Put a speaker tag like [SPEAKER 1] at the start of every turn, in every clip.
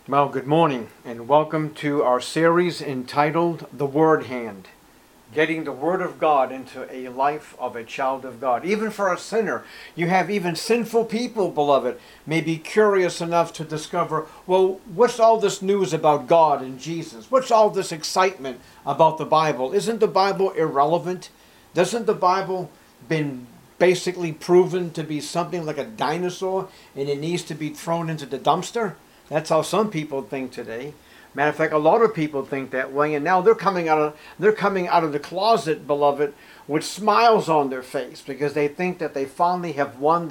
[SPEAKER 1] Well, good morning, and welcome to our series entitled The Word Hand. Getting the Word of God into a life of a child of God. Even for a sinner, you have even sinful people, beloved, may be curious enough to discover, well, what's all this news about God and Jesus? What's all this excitement about the Bible? Isn't the Bible irrelevant? Doesn't the Bible been basically proven to be something like a dinosaur and it needs to be thrown into the dumpster? That's how some people think today. Matter of fact, a lot of people think that way, and now they're coming out of the closet, beloved, with smiles on their face because they think that they finally have won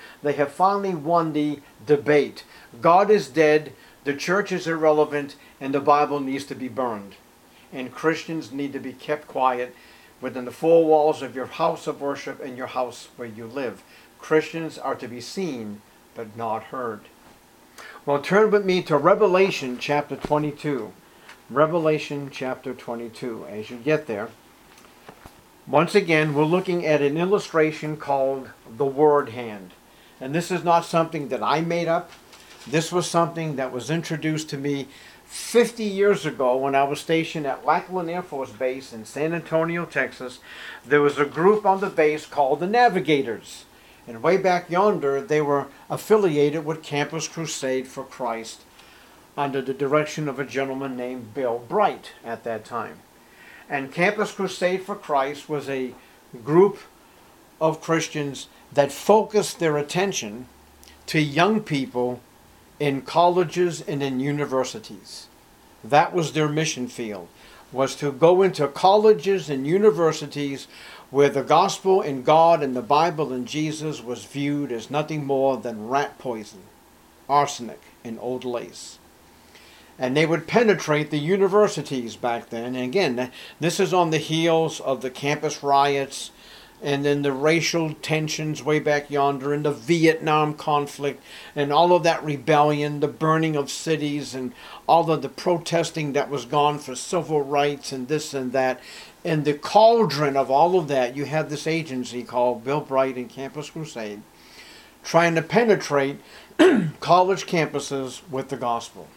[SPEAKER 1] the debate. God is dead, the church is irrelevant, and the Bible needs to be burned. And Christians need to be kept quiet within the four walls of your house of worship and your house where you live. Christians are to be seen, but not heard. Well, turn with me to Revelation chapter 22. Revelation chapter 22. As you get there, once again, we're looking at an illustration called the Word Hand. And this is not something that I made up. This was something that was introduced to me 50 years ago when I was stationed at Lackland Air Force Base in San Antonio, Texas. There was a group on the base called the Navigators. And way back yonder, they were affiliated with Campus Crusade for Christ under the direction of a gentleman named Bill Bright at that time. And Campus Crusade for Christ was a group of Christians that focused their attention to young people in colleges and in universities. That was their mission field, was to go into colleges and universities where the gospel and God and the Bible and Jesus was viewed as nothing more than rat poison, arsenic, and old lace. And they would penetrate the universities back then. And again, this is on the heels of the campus riots and then the racial tensions way back yonder and the Vietnam conflict and all of that rebellion, the burning of cities and all of the protesting that was gone for civil rights and this and that. In the cauldron of all of that, you had this agency called Bill Bright and Campus Crusade trying to penetrate college campuses with the gospel.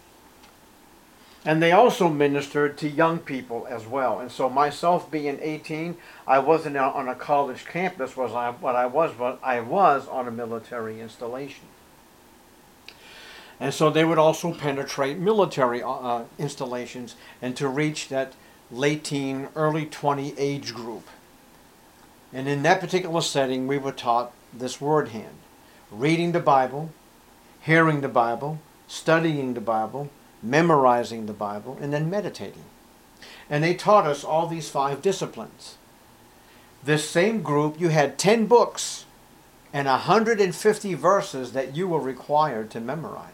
[SPEAKER 1] And they also ministered to young people as well. And so myself being 18, I wasn't out on a college campus, but I was on a military installation. And so they would also penetrate military installations and to reach that late teen, early 20 age group. And in that particular setting, we were taught this word hand. Reading the Bible, hearing the Bible, studying the Bible, memorizing the Bible, and then meditating. And they taught us all these 5 disciplines. This same group, you had 10 books and 150 verses that you were required to memorize.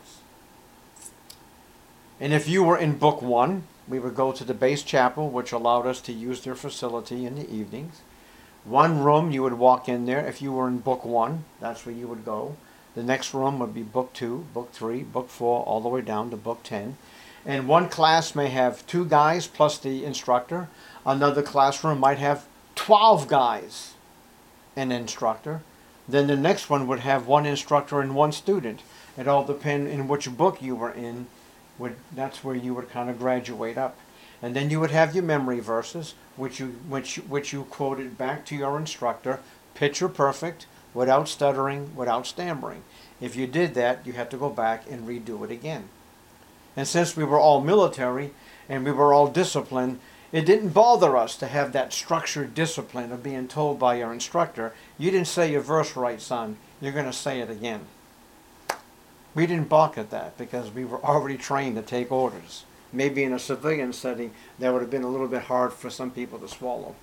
[SPEAKER 1] And if you were in book 1, we would go to the base chapel, which allowed us to use their facility in the evenings. One room, you would walk in there. If you were in book 1, that's where you would go. The next room would be book 2, book 3, book 4, all the way down to book 10. And one class may have 2 guys plus the instructor. Another classroom might have 12 guys and instructor. Then the next one would have 1 instructor and 1 student. It all depends in which book you were in. That's where you would kind of graduate up. And then you would have your memory verses, which you quoted back to your instructor, picture perfect, without stuttering, without stammering. If you did that, you had to go back and redo it again. And since we were all military and we were all disciplined, it didn't bother us to have that structured discipline of being told by your instructor, you didn't say your verse right, son, you're going to say it again. We didn't balk at that because we were already trained to take orders. Maybe in a civilian setting, that would have been a little bit hard for some people to swallow.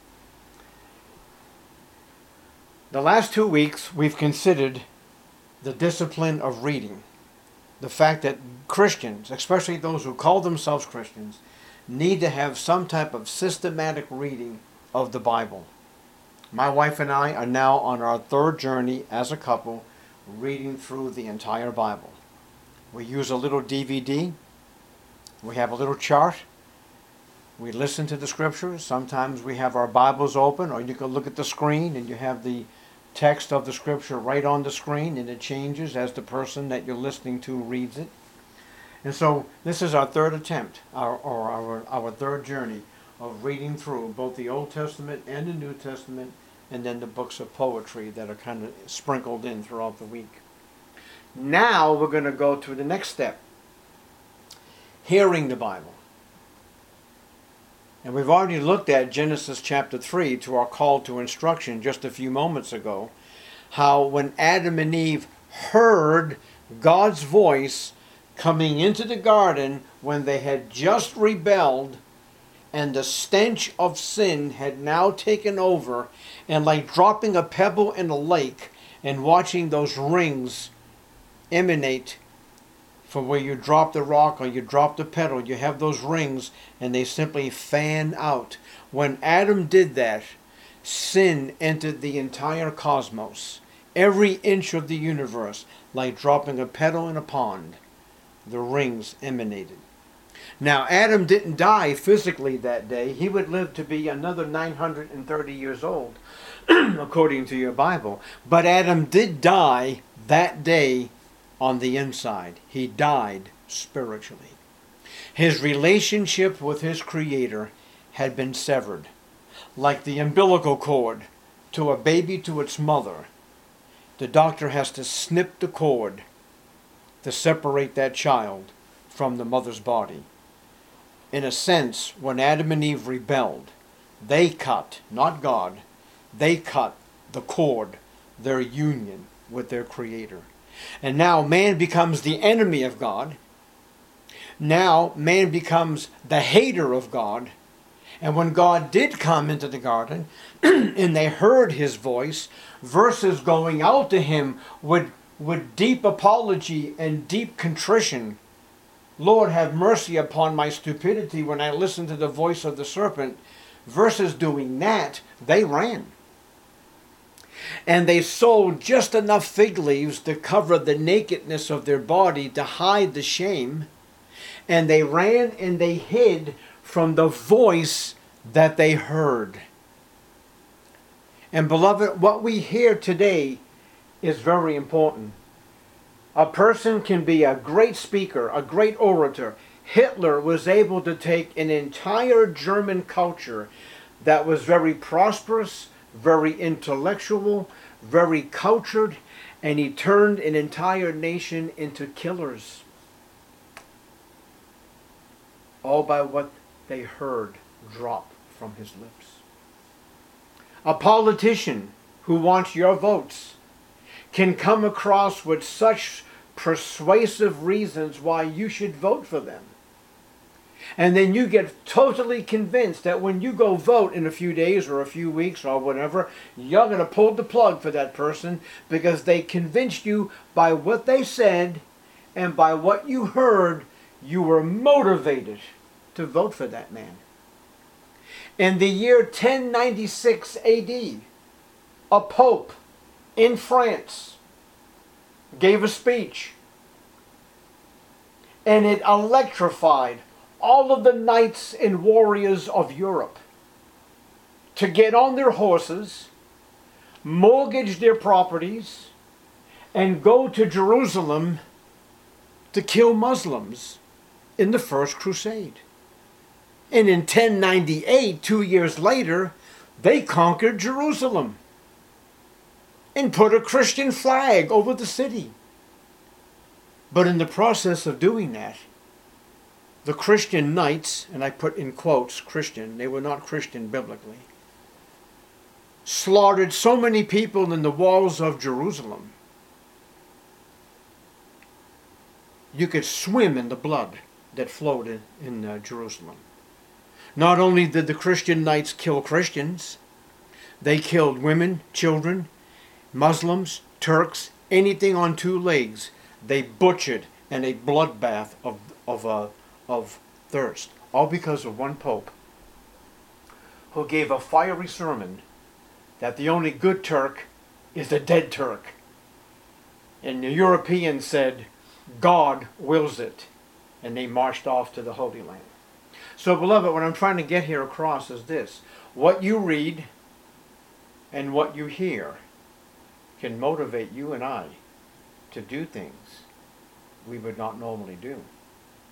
[SPEAKER 1] The last 2 weeks, we've considered the discipline of reading. The fact that Christians, especially those who call themselves Christians, need to have some type of systematic reading of the Bible. My wife and I are now on our 3rd journey as a couple, reading through the entire Bible. We use a little DVD. We have a little chart. We listen to the scriptures. Sometimes we have our Bibles open, or you can look at the screen and you have the text of the scripture right on the screen, and it changes as the person that you're listening to reads it. And so this is our third attempt, our third journey of reading through both the Old Testament and the New Testament, and then the books of poetry that are kind of sprinkled in throughout the week. Now we're going to go to the next step, hearing the Bible. And we've already looked at Genesis chapter 3 to our call to instruction just a few moments ago, how when Adam and Eve heard God's voice coming into the garden when they had just rebelled, and the stench of sin had now taken over, and like dropping a pebble in a lake and watching those rings emanate from where you drop the rock or you drop the pebble, you have those rings and they simply fan out. When Adam did that, sin entered the entire cosmos, every inch of the universe, like dropping a pebble in a pond. The rings emanated. Now, Adam didn't die physically that day. He would live to be another 930 years old, according to your Bible. But Adam did die that day on the inside. He died spiritually. His relationship with his Creator had been severed. Like the umbilical cord to a baby to its mother, the doctor has to snip the cord to separate that child from the mother's body. In a sense, when Adam and Eve rebelled, they cut, not God, they cut the cord, their union with their Creator. And now man becomes the enemy of God. Now man becomes the hater of God. And when God did come into the garden and they heard his voice, versus going out to him with deep apology and deep contrition, Lord, have mercy upon my stupidity when I listened to the voice of the serpent, versus doing that, they ran. And they sewed just enough fig leaves to cover the nakedness of their body to hide the shame. And they ran and they hid from the voice that they heard. And beloved, what we hear today is very important. A person can be a great speaker, a great orator. Hitler was able to take an entire German culture that was very prosperous, very intellectual, very cultured, and he turned an entire nation into killers. All by what they heard drop from his lips. A politician who wants your votes can come across with such persuasive reasons why you should vote for them. And then you get totally convinced that when you go vote in a few days or a few weeks or whatever, you're going to pull the plug for that person because they convinced you by what they said and by what you heard, you were motivated to vote for that man. In the year 1096 AD, a pope in France gave a speech, and it electrified all of the knights and warriors of Europe to get on their horses, mortgage their properties, and go to Jerusalem to kill Muslims in the First Crusade. And in 1098, 2 years later, they conquered Jerusalem and put a Christian flag over the city. But in the process of doing that, the Christian knights, and I put in quotes Christian, they were not Christian biblically, slaughtered so many people in the walls of Jerusalem, you could swim in the blood that flowed in Jerusalem. Not only did the Christian knights kill Christians, they killed women, children, Muslims, Turks, anything on two legs. They butchered in a bloodbath of thirst, all because of one pope who gave a fiery sermon that the only good Turk is a dead Turk. And the Europeans said, God wills it. And they marched off to the Holy Land. So, beloved, what I'm trying to get here across is this. What you read and what you hear can motivate you and I to do things we would not normally do.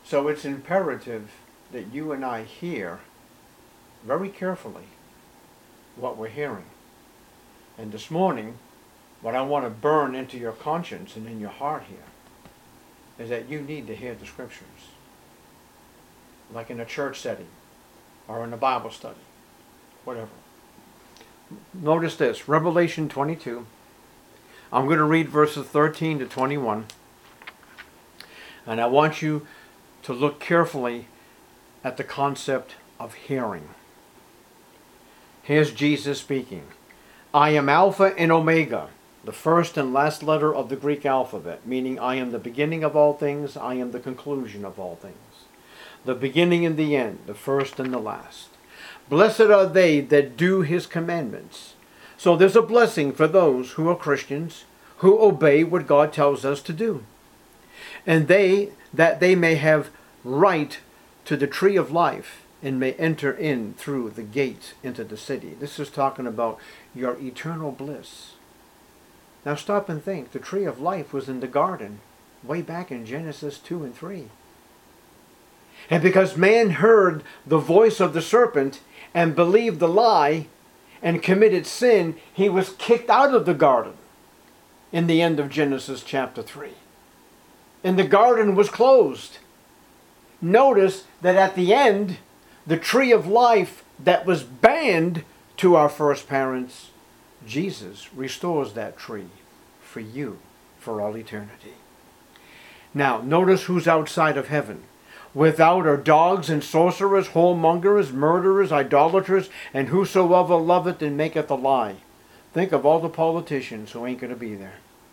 [SPEAKER 1] So it's imperative that you and I hear very carefully what we're hearing. And this morning, what I want to burn into your conscience and in your heart here is that you need to hear the Scriptures. Like in a church setting or in a Bible study, whatever. Notice this, Revelation 22. I'm going to read verses 13 to 21. And I want you to look carefully at the concept of hearing. Here's Jesus speaking. I am Alpha and Omega, the first and last letter of the Greek alphabet, meaning I am the beginning of all things, I am the conclusion of all things. The beginning and the end, the first and the last. Blessed are they that do his commandments. So there's a blessing for those who are Christians, who obey what God tells us to do. And that they may have right to the tree of life and may enter in through the gates into the city. This is talking about your eternal bliss. Now stop and think. The tree of life was in the garden way back in Genesis 2 and 3. And because man heard the voice of the serpent and believed the lie and committed sin, he was kicked out of the garden in the end of Genesis chapter 3. And the garden was closed. Notice that at the end, the tree of life that was banned to our first parents, Jesus restores that tree for you for all eternity. Now, notice who's outside of heaven. Without are dogs and sorcerers, whoremongers, murderers, idolaters, and whosoever loveth and maketh a lie. Think of all the politicians who ain't going to be there.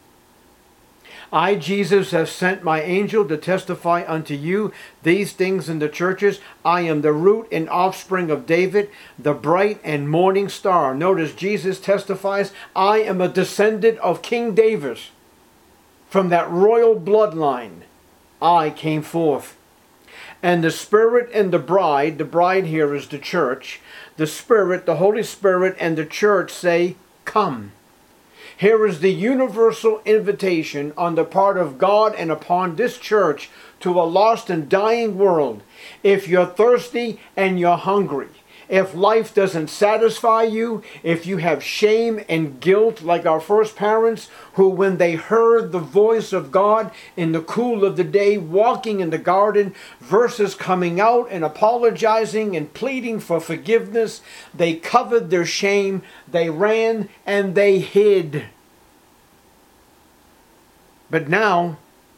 [SPEAKER 1] I, Jesus, have sent my angel to testify unto you these things in the churches. I am the root and offspring of David, the bright and morning star. Notice Jesus testifies, I am a descendant of King David. From that royal bloodline, I came forth. And the Spirit and the bride here is the church, the Spirit, the Holy Spirit, and the church say, come. Here is the universal invitation on the part of God and upon this church to a lost and dying world. If you're thirsty and you're hungry, if life doesn't satisfy you, if you have shame and guilt like our first parents who when they heard the voice of God in the cool of the day walking in the garden versus coming out and apologizing and pleading for forgiveness, they covered their shame, they ran and they hid. But now,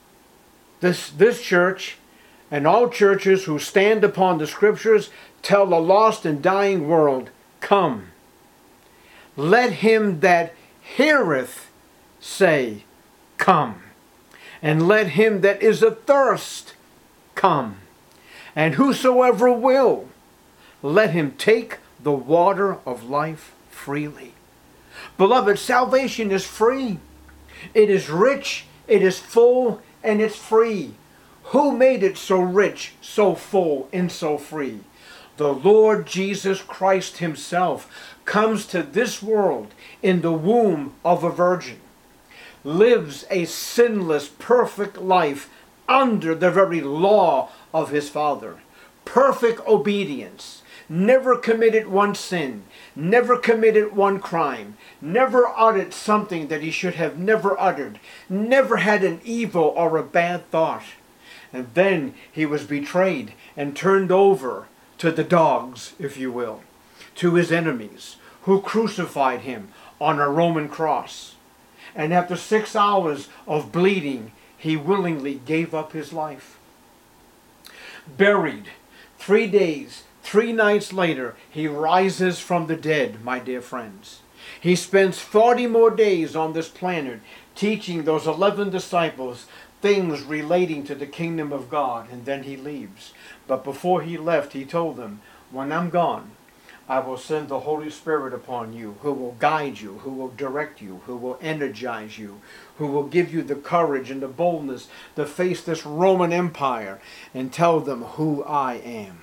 [SPEAKER 1] this church and all churches who stand upon the Scriptures tell the lost and dying world, come. Let him that heareth say, come. And let him that is athirst come. And whosoever will, let him take the water of life freely. Beloved, salvation is free. It is rich, it is full, and it's free. Who made it so rich, so full, and so free? The Lord Jesus Christ himself comes to this world in the womb of a virgin, lives a sinless, perfect life under the very law of his Father. Perfect obedience, never committed one sin, never committed one crime, never uttered something that he should have never uttered, never had an evil or a bad thought. And then he was betrayed and turned over to the dogs, if you will, to his enemies, who crucified him on a Roman cross. And after 6 hours of bleeding, he willingly gave up his life. Buried, 3 days, 3 nights later, he rises from the dead, my dear friends. He spends 40 more days on this planet teaching those 11 disciples things relating to the kingdom of God, and then he leaves. But before he left, he told them, when I'm gone, I will send the Holy Spirit upon you, who will guide you, who will direct you, who will energize you, who will give you the courage and the boldness to face this Roman Empire and tell them who I am.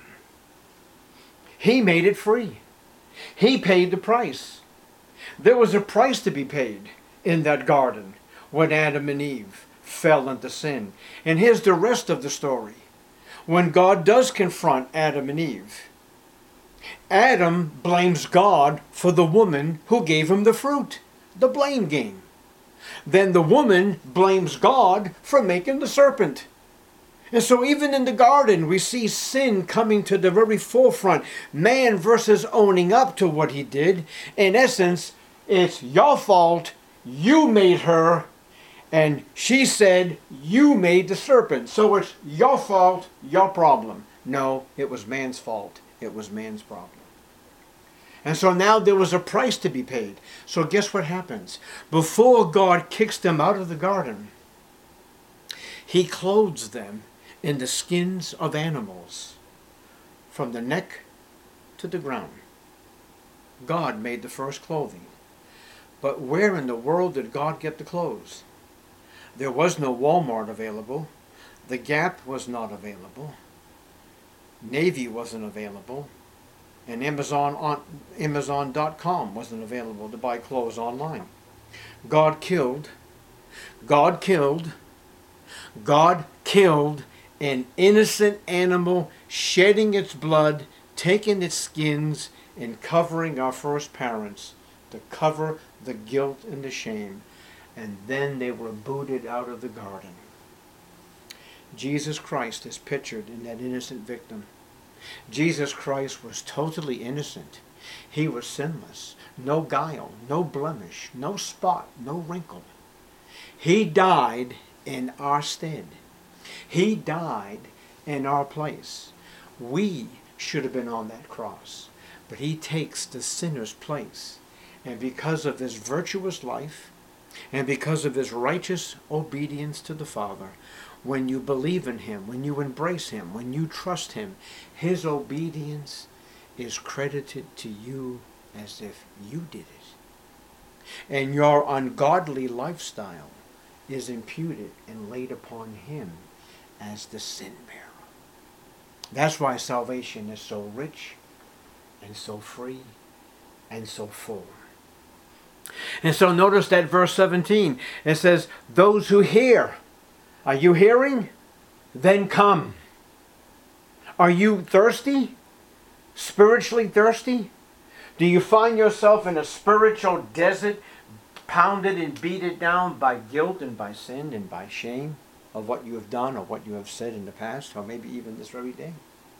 [SPEAKER 1] He made it free. He paid the price. There was a price to be paid in that garden when Adam and Eve fell into sin. And here's the rest of the story. when God does confront Adam and Eve, Adam blames God for the woman who gave him the fruit, the blame game. Then the woman blames God for making the serpent. And so even in the garden, we see sin coming to the very forefront. Man versus owning up to what he did. In essence, it's your fault, you made her, and she said, you made the serpent. So it's your fault, your problem. No, it was man's fault. It was man's problem. And so now there was a price to be paid. So guess what happens? Before God kicks them out of the garden, he clothes them in the skins of animals, from the neck to the ground. God made the first clothing. But where in the world did God get the clothes? There was no Walmart available. The Gap was not available. Navy wasn't available. And Amazon.com wasn't available to buy clothes online. God killed an innocent animal, shedding its blood, taking its skins, and covering our first parents to cover the guilt and the shame. And then they were booted out of the garden. Jesus Christ is pictured in that innocent victim. Jesus Christ was totally innocent. He was sinless. No guile, no blemish, no spot, no wrinkle. He died in our stead. He died in our place. We should have been on that cross. But he takes the sinner's place. And because of his virtuous life, and because of his righteous obedience to the Father, when you believe in him, when you embrace him, when you trust him, his obedience is credited to you as if you did it. And your ungodly lifestyle is imputed and laid upon him as the sin bearer. That's why salvation is so rich and so free and so full. And so notice that verse 17, it says, those who hear. Are you hearing? Then come. Are you thirsty? Spiritually thirsty? Do you find yourself in a spiritual desert, pounded and beaten down by guilt and by sin and by shame of what you have done or what you have said in the past, or maybe even this very day?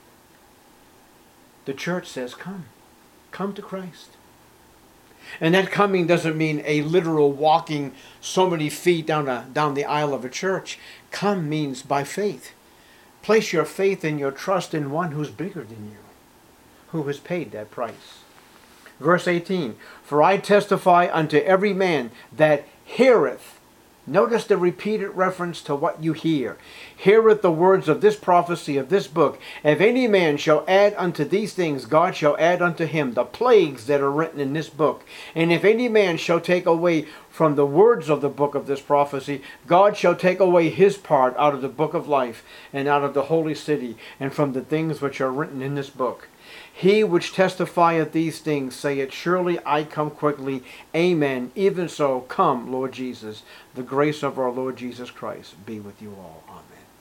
[SPEAKER 1] The church says, come. Come to Christ. And that coming doesn't mean a literal walking so many feet down the aisle of a church. Come means by faith. Place your faith and your trust in one who's bigger than you, who has paid that price. Verse 18, for I testify unto every man that heareth. Notice the repeated reference to what you hear. Heareth the words of this prophecy of this book. If any man shall add unto these things, God shall add unto him the plagues that are written in this book. And if any man shall take away from the words of the book of this prophecy, God shall take away his part out of the book of life, and out of the holy city, and from the things which are written in this book. He which testifieth these things saith, surely I come quickly. Amen. Even so, come, Lord Jesus. The grace of our Lord Jesus Christ be with you all. Amen.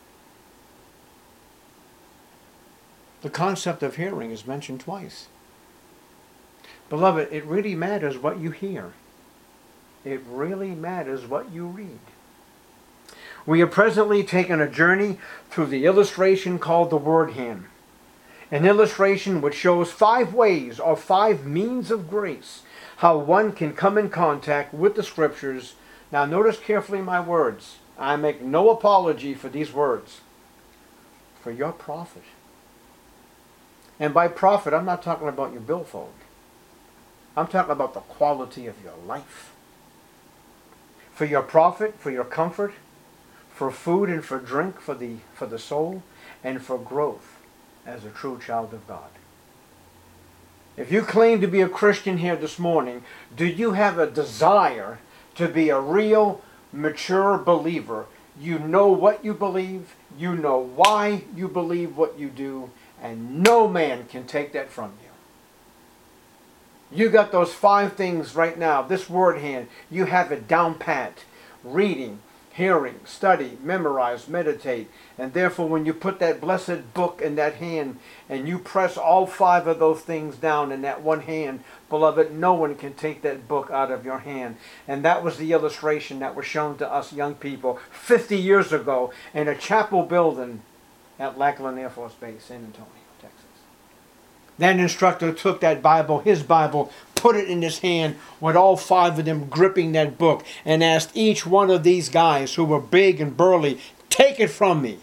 [SPEAKER 1] The concept of hearing is mentioned twice. Beloved, it really matters what you hear. It really matters what you read. We are presently taking a journey through the illustration called the Word Hand. An illustration which shows 5 ways or 5 means of grace, how one can come in contact with the Scriptures. Now notice carefully my words. I make no apology for these words. For your profit. And by profit, I'm not talking about your billfold. I'm talking about the quality of your life. For your profit, for your comfort, for food and for drink for the soul, and for growth as a true child of God. If you claim to be a Christian here this morning, do you have a desire to be a real, mature believer? You know what you believe, you know why you believe what you do, and no man can take that from you. You got those 5 things right now, this Word Hand, you have it down pat. Reading, Hearing, study, memorize, meditate. And therefore when you put that blessed book in that hand and you press all 5 of those things down in that one hand, beloved, no one can take that book out of your hand. And that was the illustration that was shown to us young people 50 years ago in a chapel building at Lackland Air Force Base, San Antonio, Texas. That instructor took that Bible, his Bible, put it in his hand with all 5 of them gripping that book and asked each one of these guys who were big and burly, take it from me.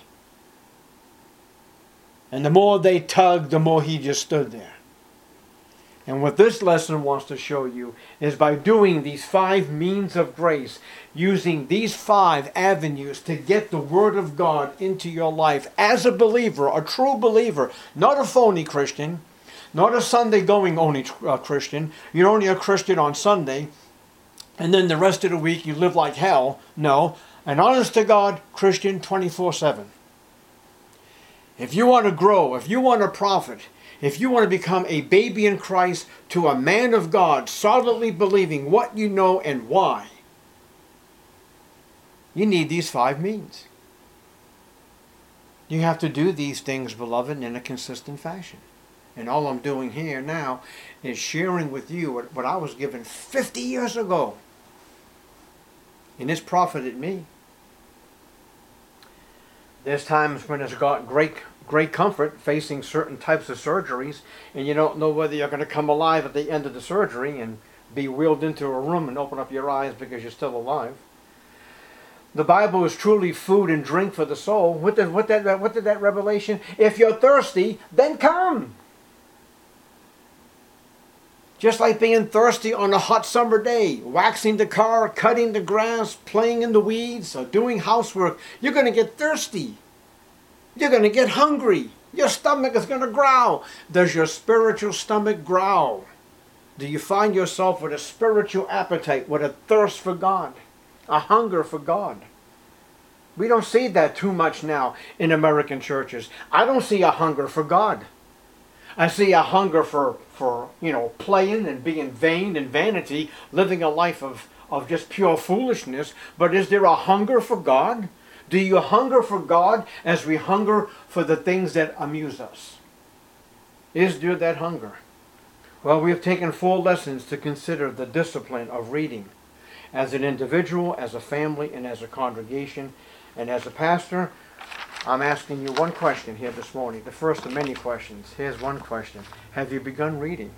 [SPEAKER 1] And the more they tugged, the more he just stood there. And what this lesson wants to show you is by doing these 5 means of grace, using these 5 avenues to get the Word of God into your life as a believer, a true believer, not a phony Christian, not a Sunday-going only Christian. You're only a Christian on Sunday, and then the rest of the week you live like hell. No, an honest-to-God Christian 24/7. If you want to grow, if you want to profit, if you want to become a baby in Christ to a man of God, solidly believing what you know and why, you need these 5 means. You have to do these things, beloved, in a consistent fashion. And all I'm doing here now is sharing with you what I was given 50 years ago. And it's profited me. There's times when it's got great comfort facing certain types of surgeries, and you don't know whether you're going to come alive at the end of the surgery and be wheeled into a room and open up your eyes because you're still alive. The Bible is truly food and drink for the soul. What did that revelation? If you're thirsty, then come. Just like being thirsty on a hot summer day, waxing the car, cutting the grass, playing in the weeds, or doing housework, you're going to get thirsty. You're going to get hungry. Your stomach is going to growl. Does your spiritual stomach growl? Do you find yourself with a spiritual appetite, with a thirst for God, a hunger for God? We don't see that too much now in American churches. I don't see a hunger for God. I see a hunger for playing and being vain and vanity, living a life of just pure foolishness. But is there a hunger for God? Do you hunger for God as we hunger for the things that amuse us? Is there that hunger? Well, we have taken 4 lessons to consider the discipline of reading as an individual, as a family, and as a congregation. And as a pastor, I'm asking you one question here this morning, the first of many questions. Here's one question. Have you begun reading?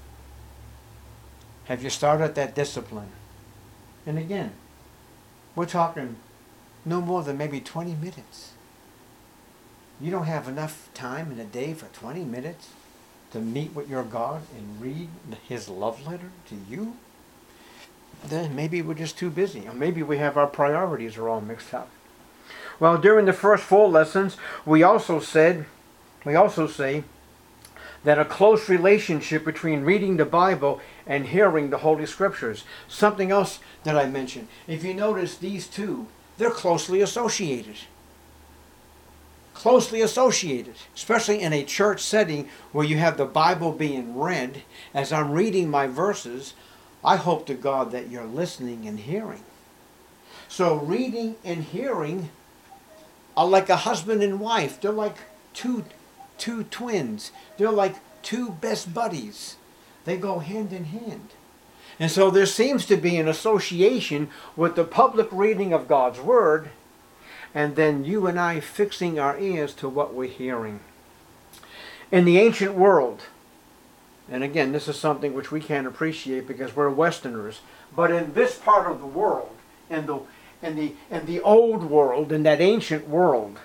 [SPEAKER 1] Have you started that discipline? And again, we're talking no more than maybe 20 minutes. You don't have enough time in a day for 20 minutes to meet with your God and read His love letter to you? Then maybe we're just too busy. Or maybe we have our priorities are all mixed up. Well, during the first 4 lessons, we also say that a close relationship between reading the Bible and hearing the Holy Scriptures. Something else that I mentioned. If you notice, these 2, they're closely associated. Closely associated, especially in a church setting where you have the Bible being read. As I'm reading my verses, I hope to God that you're listening and hearing. So reading and hearing are like a husband and wife. They're like two twins. They're like 2 best buddies. They go hand in hand. And so there seems to be an association with the public reading of God's Word, and then you and I fixing our ears to what we're hearing. In the ancient world, and again, this is something which we can't appreciate because we're Westerners, but in this part of the world, in the old world, in that ancient world,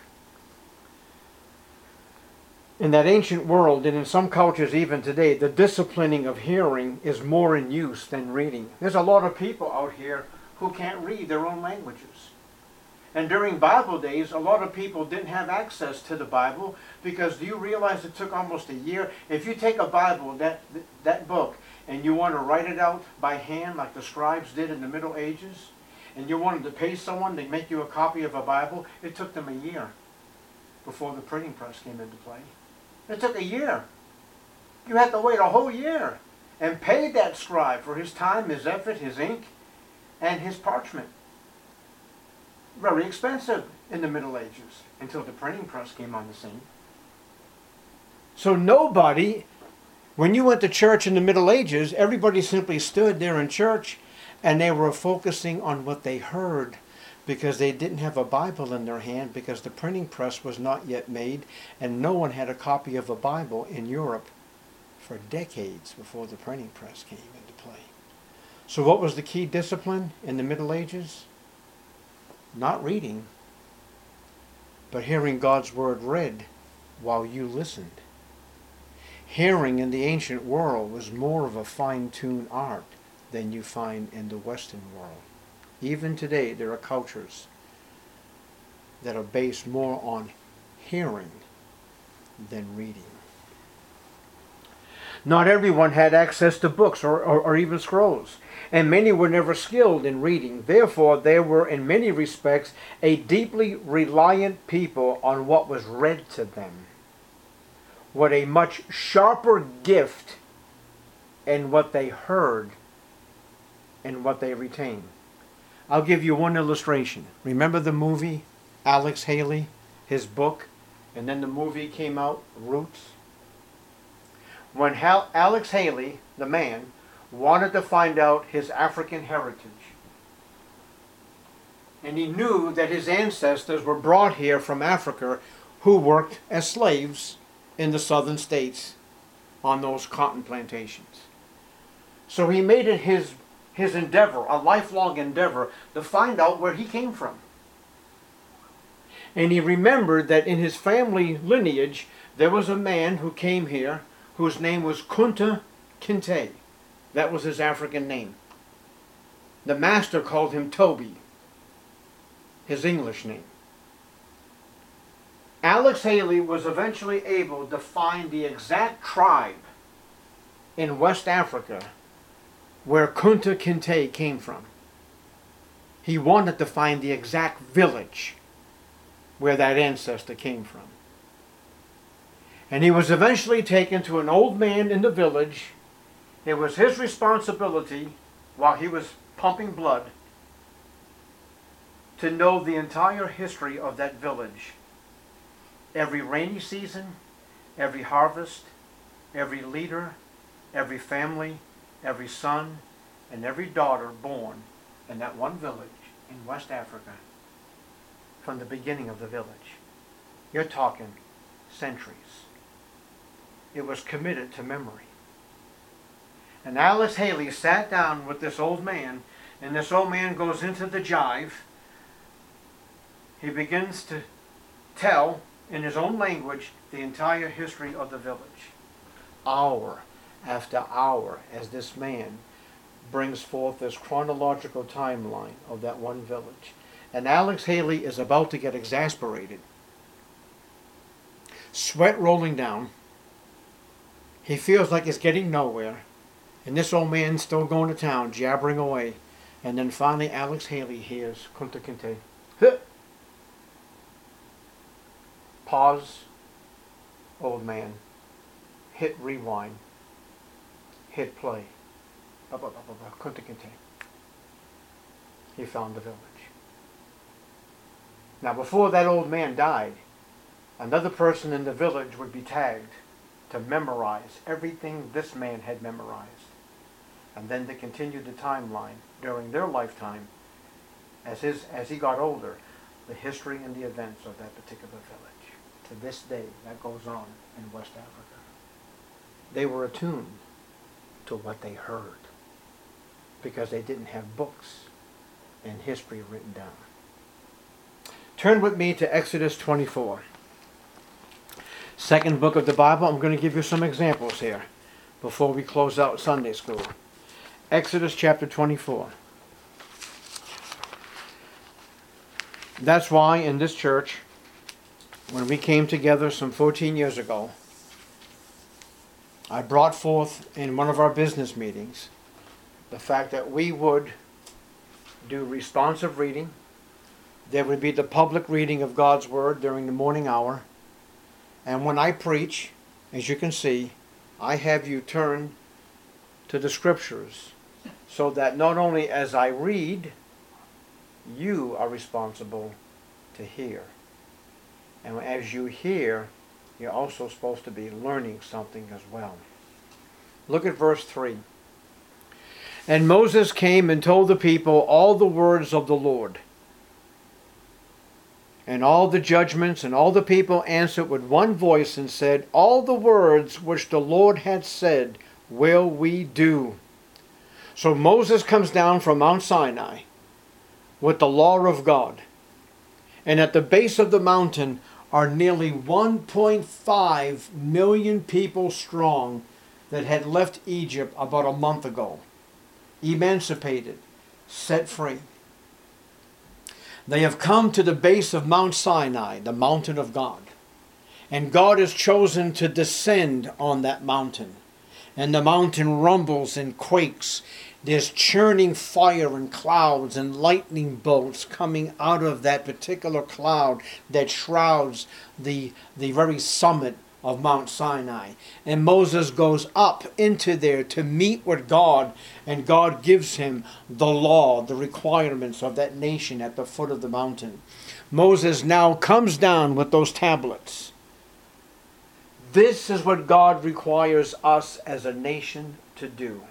[SPEAKER 1] and in some cultures even today, the disciplining of hearing is more in use than reading. There's a lot of people out here who can't read their own languages. And during Bible days, a lot of people didn't have access to the Bible because do you realize it took almost a year? If you take a Bible, that book, and you want to write it out by hand like the scribes did in the Middle Ages, and you wanted to pay someone to make you a copy of a Bible, it took them a year before the printing press came into play. It took a year. You had to wait a whole year and pay that scribe for his time, his effort, his ink, and his parchment. very expensive in the Middle Ages until the printing press came on the scene. So nobody, when you went to church in the Middle Ages, everybody simply stood there in church and they were focusing on what they heard, because they didn't have a Bible in their hand, because the printing press was not yet made and no one had a copy of a Bible in Europe for decades before the printing press came into play. So what was the key discipline in the Middle Ages? Not reading, but hearing God's word read while you listened. Hearing in the ancient world was more of a fine-tuned art than you find in the Western world. Even today, there are cultures that are based more on hearing than reading. Not everyone had access to books or even scrolls, and many were never skilled in reading. Therefore, they were in many respects a deeply reliant people on what was read to them. What a much sharper gift in what they heard and what they retained. I'll give you one illustration. Remember the movie Alex Haley, his book, and then the movie came out, Roots? When Alex Haley, the man, wanted to find out his African heritage, and he knew that his ancestors were brought here from Africa who worked as slaves in the southern states on those cotton plantations. So he made it his endeavor, a lifelong endeavor, to find out where he came from. And he remembered that in his family lineage there was a man who came here whose name was Kunta Kinte. That was his African name. The master called him Toby, his English name. Alex Haley was eventually able to find the exact tribe in West Africa where Kunta Kinte came from. He wanted to find the exact village where that ancestor came from. And he was eventually taken to an old man in the village. It was his responsibility, while he was pumping blood, to know the entire history of that village. Every rainy season, every harvest, every leader, every family, every son, and every daughter born in that one village in West Africa from the beginning of the village. You're talking centuries. It was committed to memory. And Alex Haley sat down with this old man, and this old man goes into the jive. He begins to tell in his own language the entire history of the village. Hour after hour, as this man brings forth this chronological timeline of that one village. And Alex Haley is about to get exasperated. Sweat rolling down. He feels like he's getting nowhere. And this old man's still going to town, jabbering away. And then finally Alex Haley hears Kunta Kinte. Huh. Pause, old man. Hit rewind. Hit play. Kunta Kinte. He found the village. Now before that old man died, another person in the village would be tagged to memorize everything this man had memorized, and then to continue the timeline during their lifetime as he got older, the history and the events of that particular village. To this day, that goes on in West Africa. They were attuned to what they heard because they didn't have books and history written down. Turn with me to Exodus 24. Second book of the Bible. I'm going to give you some examples here before we close out Sunday school. Exodus chapter 24. That's why in this church, when we came together some 14 years ago, I brought forth in one of our business meetings the fact that we would do responsive reading. There would be the public reading of God's Word during the morning hour. And when I preach, as you can see, I have you turn to the Scriptures so that not only as I read, you are responsible to hear. And as you hear, you're also supposed to be learning something as well. Look at verse 3. And Moses came and told the people all the words of the Lord, and all the judgments, and all the people answered with one voice and said, all the words which the Lord had said will we do. So Moses comes down from Mount Sinai with the law of God. And at the base of the mountain are nearly 1.5 million people strong that had left Egypt about a month ago, emancipated, set free. They have come to the base of Mount Sinai, the mountain of God. And God has chosen to descend on that mountain. And the mountain rumbles and quakes. There's churning fire and clouds and lightning bolts coming out of that particular cloud that shrouds the very summit of Mount Sinai. And Moses goes up into there to meet with God, and God gives him the law, the requirements of that nation at the foot of the mountain. Moses now comes down with those tablets. This is what God requires us as a nation to do.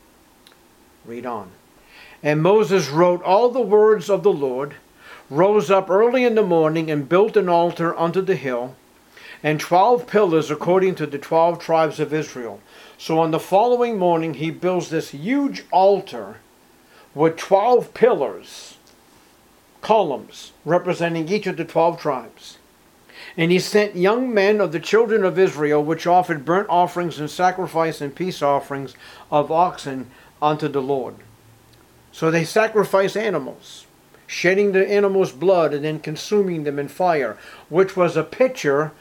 [SPEAKER 1] Read on. And Moses wrote all the words of the Lord, rose up early in the morning, and built an altar unto the hill, and 12 pillars according to the 12 tribes of Israel. So on the following morning he builds this huge altar with 12 pillars, columns, representing each of the 12 tribes. And he sent young men of the children of Israel, which offered burnt offerings and sacrifice and peace offerings of oxen unto the Lord. So they sacrifice animals, shedding the animals' blood and then consuming them in fire, which was a picture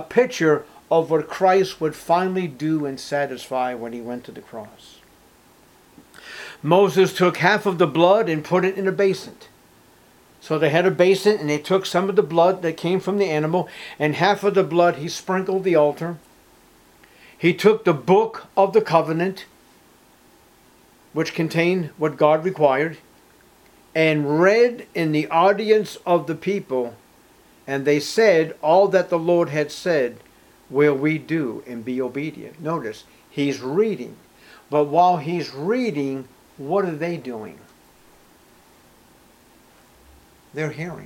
[SPEAKER 1] of what Christ would finally do and satisfy when he went to the cross. Moses took half of the blood and put it in a basin. So they had a basin, and they took some of the blood that came from the animal, and half of the blood he sprinkled the altar. He took the book of the covenant, which contained what God required, and read in the audience of the people, and they said, all that the Lord had said will we do and be obedient. Notice, he's reading. But while he's reading, what are they doing? They're hearing.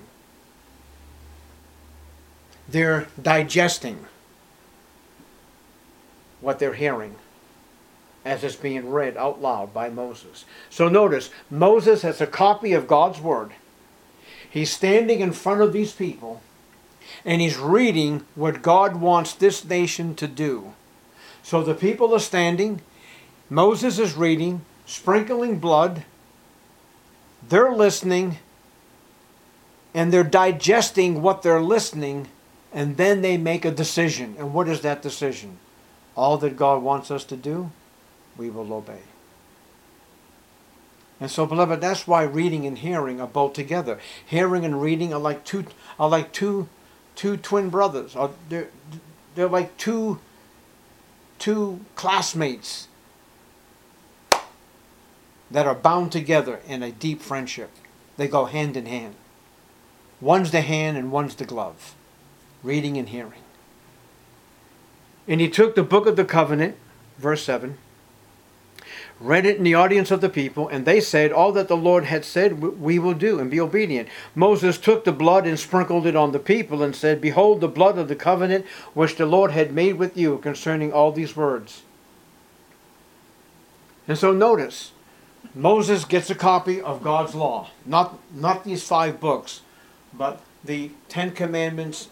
[SPEAKER 1] They're digesting what they're hearing as it's being read out loud by Moses. So notice, Moses has a copy of God's Word. He's standing in front of these people, and he's reading what God wants this nation to do. So the people are standing, Moses is reading, sprinkling blood, they're listening, and they're digesting what they're listening, and then they make a decision. And what is that decision? All that God wants us to do, we will obey. And so, beloved, that's why reading and hearing are both together. Hearing and reading are like two twin brothers. They're like two classmates that are bound together in a deep friendship. They go hand in hand. One's the hand and one's the glove. Reading and hearing. And he took the book of the covenant, verse 7, read it in the audience of the people, and they said, all that the Lord had said we will do and be obedient. Moses took the blood and sprinkled it on the people and said, behold the blood of the covenant which the Lord had made with you concerning all these words. And so notice, Moses gets a copy of God's law. Not these 5 books, but the 10 Commandments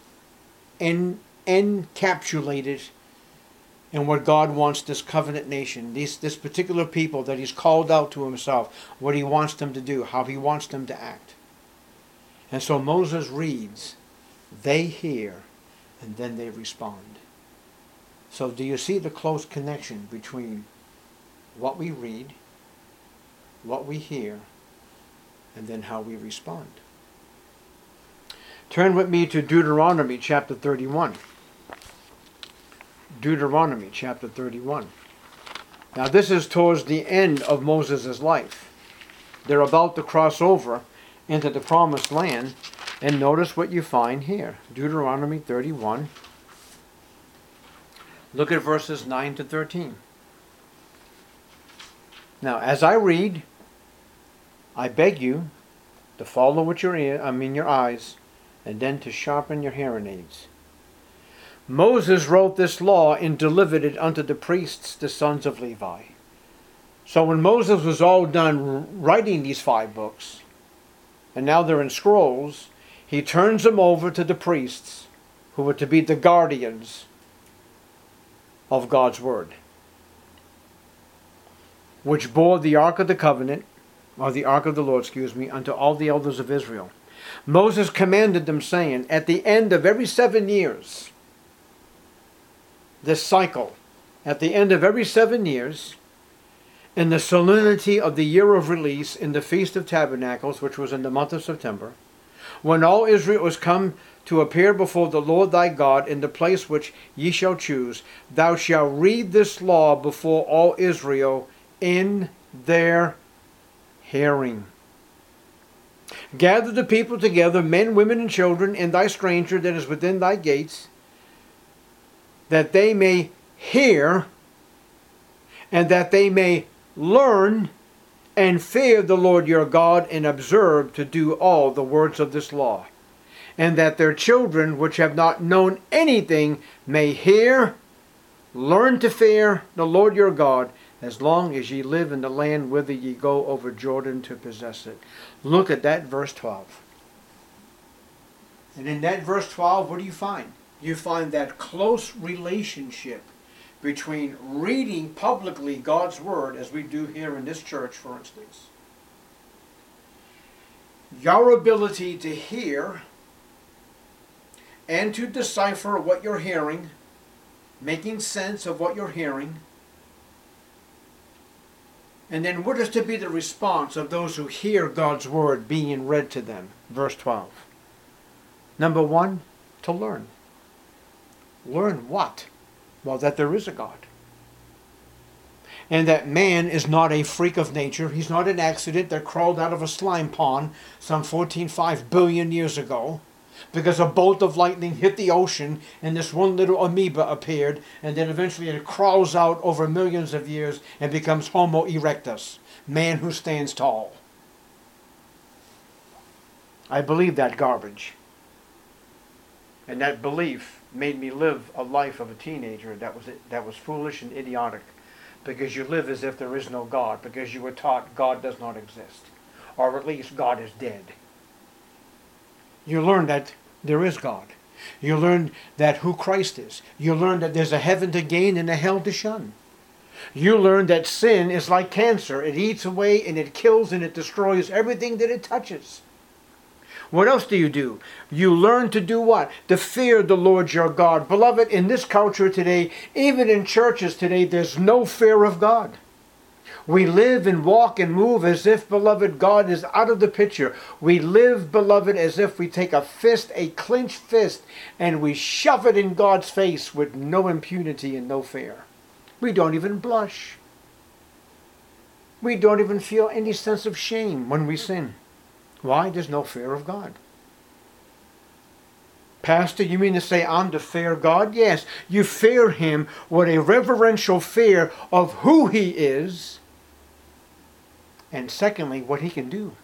[SPEAKER 1] encapsulated in what God wants this covenant nation, this particular people that he's called out to himself, what he wants them to do, how he wants them to act. And so Moses reads, they hear, and then they respond. So do you see the close connection between what we read, what we hear, and then how we respond? Turn with me to Deuteronomy chapter 31. Deuteronomy chapter 31. Now this is towards the end of Moses' life. They're about to cross over, into the promised land. And notice what you find here. Deuteronomy 31. Look at verses 9 to 13. Now, as I read, I beg you to follow with your eyes, and then to sharpen your hearing aids. Moses wrote this law and delivered it unto the priests, the sons of Levi. So when Moses was all done writing these 5 books, and now they're in scrolls, he turns them over to the priests, who were to be the guardians of God's word, which bore the ark of the covenant, or the ark of the Lord, unto all the elders of Israel. Moses commanded them, saying, at the end of every 7 years, this cycle, at the end of every 7 years, in the solemnity of the year of release, in the Feast of Tabernacles, which was in the month of September, when all Israel was come to appear before the Lord thy God in the place which ye shall choose, thou shalt read this law before all Israel in their hearing. Gather the people together, men, women, and children, and thy stranger that is within thy gates, that they may hear, and that they may learn and fear the Lord your God, and observe to do all the words of this law, and that their children which have not known anything may hear, learn to fear the Lord your God, as long as ye live in the land whither ye go over Jordan to possess it. Look at that verse 12. And in that verse 12, what do you find? You find that close relationship between reading publicly God's word, as we do here in this church, for instance, your ability to hear and to decipher what you're hearing, making sense of what you're hearing, and then what is to be the response of those who hear God's word being read to them? Verse 12. Number 1, to learn. Learn what? Well, that there is a God. And that man is not a freak of nature. He's not an accident that crawled out of a slime pond some 14.5 billion years ago, because a bolt of lightning hit the ocean and this one little amoeba appeared, and then eventually it crawls out over millions of years and becomes Homo erectus, man who stands tall. I believe that garbage. And that belief made me live a life of a teenager that was foolish and idiotic, because you live as if there is no God, because you were taught God does not exist, or at least God is dead. You learn that there is God. You learn that who Christ is. You learn that there's a heaven to gain and a hell to shun. You learn that sin is like cancer. It eats away and it kills and it destroys everything that it touches. What else do? You learn to do what? To fear the Lord your God. Beloved, in this culture today, even in churches today, there's no fear of God. We live and walk and move as if, beloved, God is out of the picture. We live, beloved, as if we take a fist, a clenched fist, and we shove it in God's face with no impunity and no fear. We don't even blush. We don't even feel any sense of shame when we sin. Why? There's no fear of God. Pastor, you mean to say I'm to fear God? Yes, you fear Him with a reverential fear of who He is, and secondly, what He can do.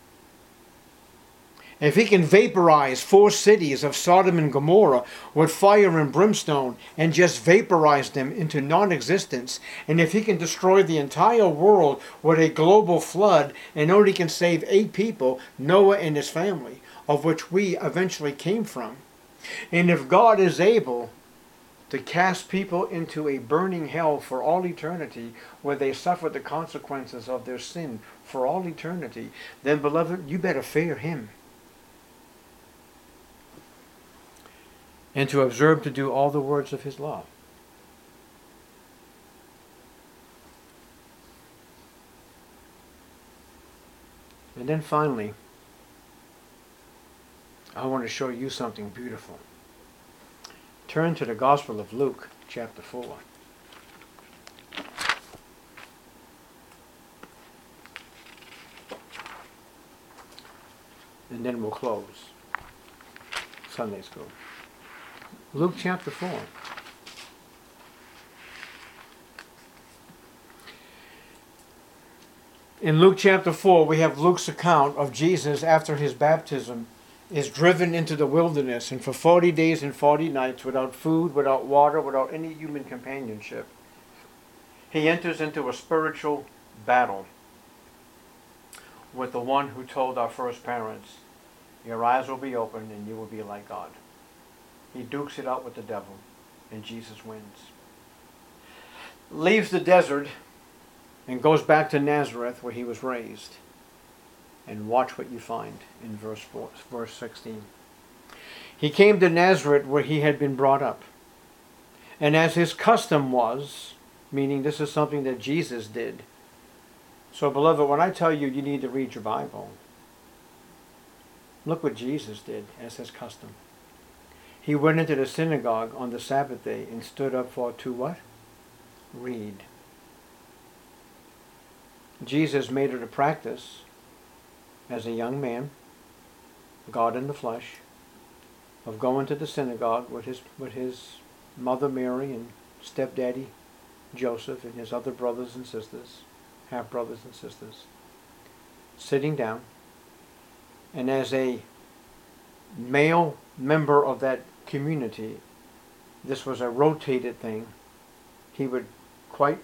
[SPEAKER 1] If He can vaporize 4 cities of Sodom and Gomorrah with fire and brimstone and just vaporize them into non-existence, and if He can destroy the entire world with a global flood and only can save 8 people, Noah and his family, of which we eventually came from, and if God is able to cast people into a burning hell for all eternity, where they suffer the consequences of their sin for all eternity, then, beloved, you better fear Him. And to observe to do all the words of His law. And then finally, I want to show you something beautiful. Turn to the Gospel of Luke, chapter 4. and then we'll close Sunday school. Luke chapter 4. In Luke chapter 4, we have Luke's account of Jesus after his baptism is driven into the wilderness, and for 40 days and 40 nights, without food, without water, without any human companionship, he enters into a spiritual battle with the one who told our first parents, your eyes will be opened and you will be like God. He dukes it out with the devil, and Jesus wins. Leaves the desert and goes back to Nazareth where he was raised. And watch what you find in verse 16. He came to Nazareth where he had been brought up. And as his custom was, meaning this is something that Jesus did. So beloved, when I tell you you need to read your Bible, look what Jesus did as his custom. He went into the synagogue on the Sabbath day and stood up to what? Read. Jesus made it a practice as a young man, God in the flesh, of going to the synagogue with his mother Mary and stepdaddy Joseph and his other brothers and sisters, half brothers and sisters, sitting down, and as a male member of that community, this was a rotated thing. He would quite,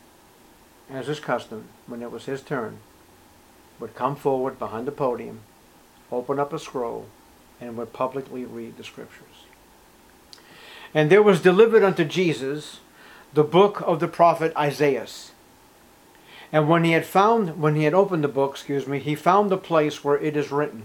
[SPEAKER 1] as his custom, when it was his turn, would come forward behind the podium, open up a scroll, and would publicly read the scriptures. And there was delivered unto Jesus the book of the prophet Isaiah. And when he had opened the book, he found the place where it is written.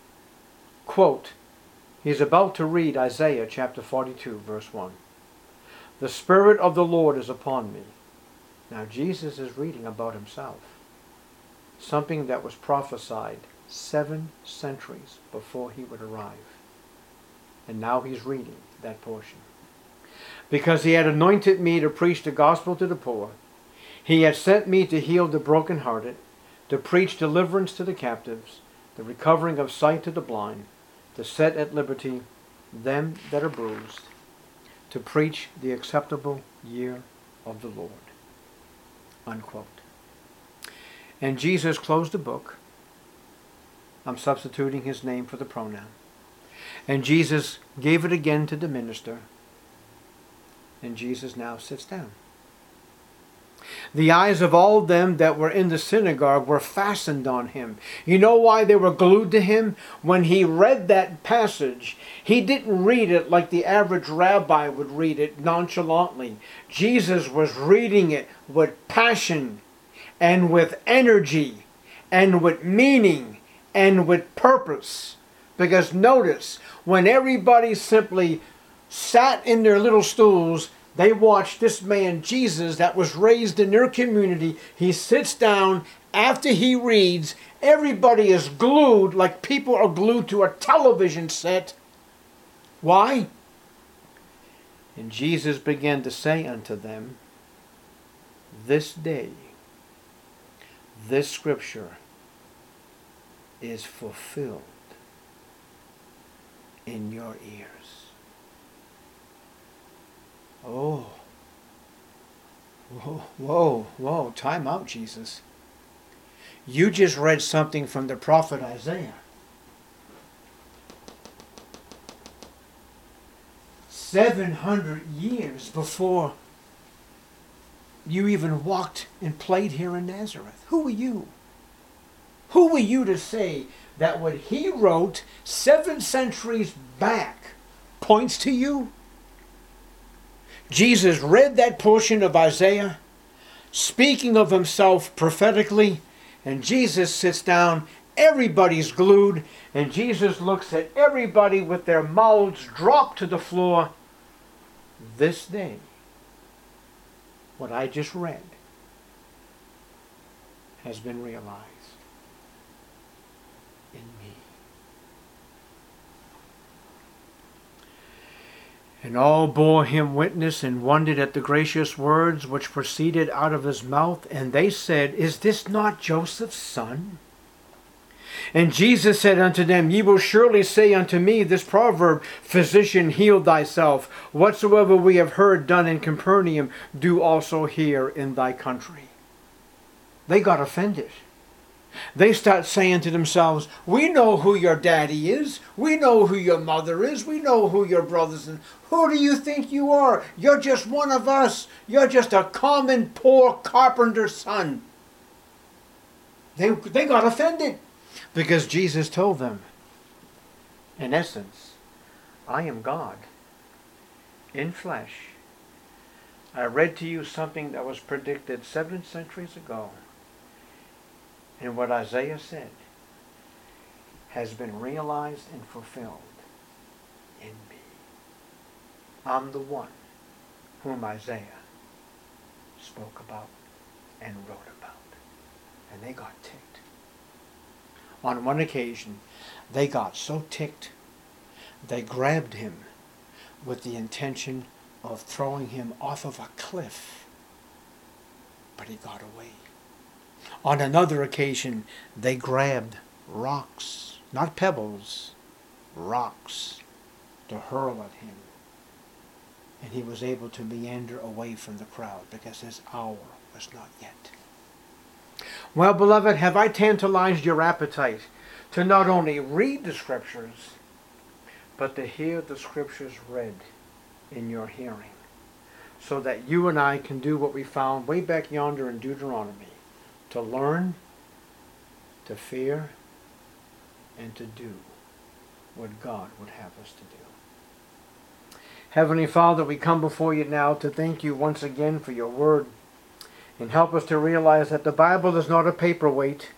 [SPEAKER 1] Quote, he's about to read Isaiah chapter 42, verse 1. The Spirit of the Lord is upon me. Now Jesus is reading about himself. Something that was prophesied 7 centuries before he would arrive. And now he's reading that portion. Because he had anointed me to preach the gospel to the poor. He had sent me to heal the brokenhearted, to preach deliverance to the captives, the recovering of sight to the blind, to set at liberty them that are bruised, to preach the acceptable year of the Lord. Unquote. And Jesus closed the book. I'm substituting his name for the pronoun. And Jesus gave it again to the minister. And Jesus now sits down. The eyes of all them that were in the synagogue were fastened on him. You know why they were glued to him? When he read that passage, he didn't read it like the average rabbi would read it nonchalantly. Jesus was reading it with passion and with energy and with meaning and with purpose. Because notice, when everybody simply sat in their little stools, they watched this man, Jesus, that was raised in their community. He sits down. After he reads, everybody is glued like people are glued to a television set. Why? And Jesus began to say unto them, this day, this scripture is fulfilled in your ears. Oh, whoa, time out, Jesus. You just read something from the prophet Isaiah. 700 years before you even walked and played here in Nazareth. Who were you? Who were you to say that what he wrote 7 centuries back points to you? Jesus read that portion of Isaiah, speaking of himself prophetically, and Jesus sits down, everybody's glued, and Jesus looks at everybody with their mouths dropped to the floor. This day, what I just read has been realized in me. And all bore him witness and wondered at the gracious words which proceeded out of his mouth. And they said, is this not Joseph's son? And Jesus said unto them, Ye will surely say unto me this proverb, Physician, heal thyself. Whatsoever we have heard done in Capernaum, do also here in thy country. They got offended. They start saying to themselves, we know who your daddy is. We know who your mother is. We know who your brothers and who do you think you are? You're just one of us. You're just a common poor carpenter's son. They got offended because Jesus told them, in essence, I am God in flesh. I read to you something that was predicted 7 centuries ago. And what Isaiah said has been realized and fulfilled in me. I'm the one whom Isaiah spoke about and wrote about. And they got ticked. On one occasion, they got so ticked, they grabbed him with the intention of throwing him off of a cliff. But he got away. On another occasion, they grabbed rocks, not pebbles, rocks, to hurl at him. And he was able to meander away from the crowd because his hour was not yet. Well, beloved, have I tantalized your appetite to not only read the Scriptures, but to hear the Scriptures read in your hearing, so that you and I can do what we found way back yonder in Deuteronomy, to learn, to fear, and to do what God would have us to do. Heavenly Father, we come before you now to thank you once again for your word, and help us to realize that the Bible is not a paperweight.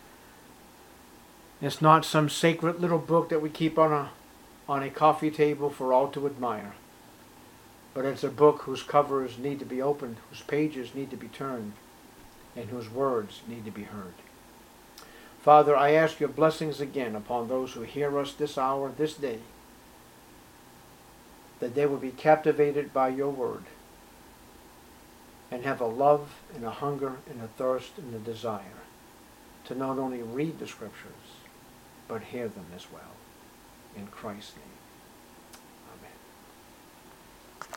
[SPEAKER 1] It's not some sacred little book that we keep on a coffee table for all to admire. But it's a book whose covers need to be opened, whose pages need to be turned, and whose words need to be heard. Father, I ask your blessings again upon those who hear us this hour, this day, that they will be captivated by your word and have a love and a hunger and a thirst and a desire to not only read the Scriptures, but hear them as well. In Christ's name.